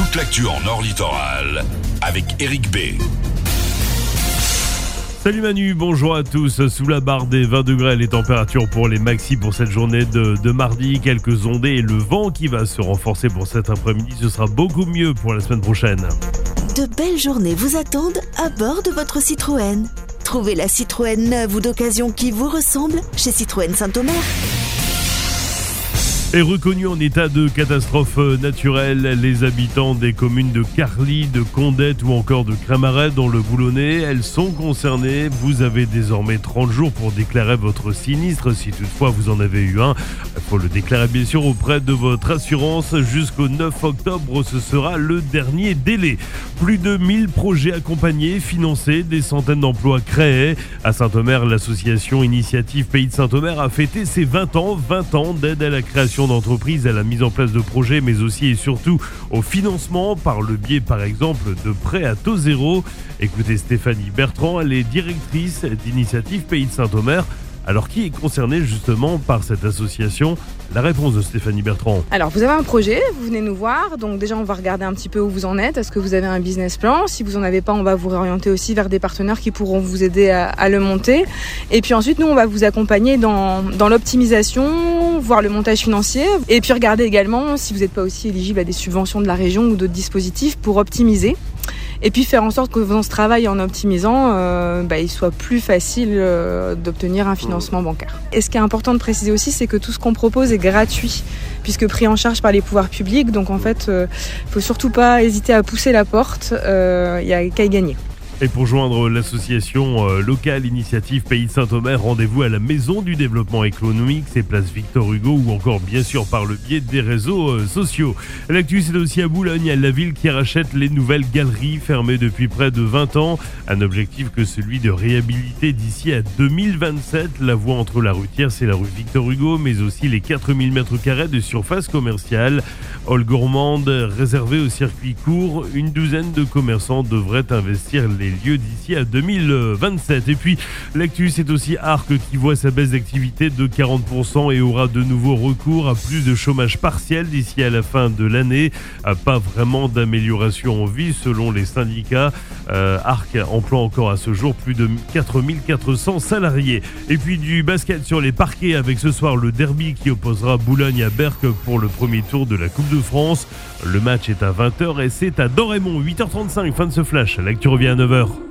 toute l'actu en Nord Littoral avec Eric B. Salut Manu, bonjour à tous. Sous la barre des 20 degrés, les températures pour les maxis pour cette journée de mardi. Quelques ondées et le vent qui va se renforcer pour cet après-midi. Ce sera beaucoup mieux pour la semaine prochaine. De belles journées vous attendent à bord de votre Citroën. Trouvez la Citroën neuve ou d'occasion qui vous ressemble chez Citroën Saint-Omer. Et reconnus en état de catastrophe naturelle, les habitants des communes de Carly, de Condette ou encore de Cramaret dans le Boulonnais, elles sont concernées. Vous avez désormais 30 jours pour déclarer votre sinistre, si toutefois vous en avez eu un. Il faut le déclarer bien sûr auprès de votre assurance. Jusqu'au 9 octobre, ce sera le dernier délai. Plus de 1000 projets accompagnés, financés, des centaines d'emplois créés. À Saint-Omer, l'association Initiative Pays de Saint-Omer a fêté ses 20 ans d'aide à la création d'entreprises, à la mise en place de projets, mais aussi et surtout au financement par le biais par exemple de prêts à taux zéro. Écoutez Stéphanie Bertrand, elle est directrice d'Initiative Pays de Saint-Omer. Alors qui est concerné justement par cette association? La réponse de Stéphanie Bertrand. Alors vous avez un projet, vous venez nous voir, donc déjà on va regarder un petit peu où vous en êtes, est-ce que vous avez un business plan? Si vous en avez pas, on va vous réorienter aussi vers des partenaires qui pourront vous aider à le monter. Et puis ensuite nous on va vous accompagner dans l'optimisation, voir le montage financier, et puis regarder également si vous n'êtes pas aussi éligible à des subventions de la région ou d'autres dispositifs pour optimiser. Et puis faire en sorte que dans ce travail en optimisant, il soit plus facile d'obtenir un financement bancaire. Et ce qui est important de préciser aussi, c'est que tout ce qu'on propose est gratuit, puisque pris en charge par les pouvoirs publics. Donc en fait, faut surtout pas hésiter à pousser la porte, y a qu'à y gagner. Et pour joindre l'association locale Initiative Pays de Saint-Omer, rendez-vous à la Maison du Développement Économique, c'est place Victor Hugo, ou encore bien sûr par le biais des réseaux sociaux. L'actu, c'est aussi à Boulogne, la ville qui rachète les nouvelles galeries fermées depuis près de 20 ans. Un objectif que celui de réhabiliter d'ici à 2027 la voie entre la rue Thiers et la rue Victor Hugo, mais aussi les 4000 m² de surface commerciale. Hall gourmande réservé au circuit court, une douzaine de commerçants devraient investir les lieux d'ici à 2027. Et puis l'actu, c'est aussi Arc qui voit sa baisse d'activité de 40% et aura de nouveau recours à plus de chômage partiel d'ici à la fin de l'année. Pas vraiment d'amélioration en vue selon les syndicats. Arc emploie encore à ce jour plus de 4400 salariés. Et puis du basket sur les parquets avec ce soir le derby qui opposera Boulogne à Berck pour le premier tour de la Coupe de France. Le match est à 20h et c'est à Dorémont, 8h35, fin de ce flash. L'actu revient à 9h.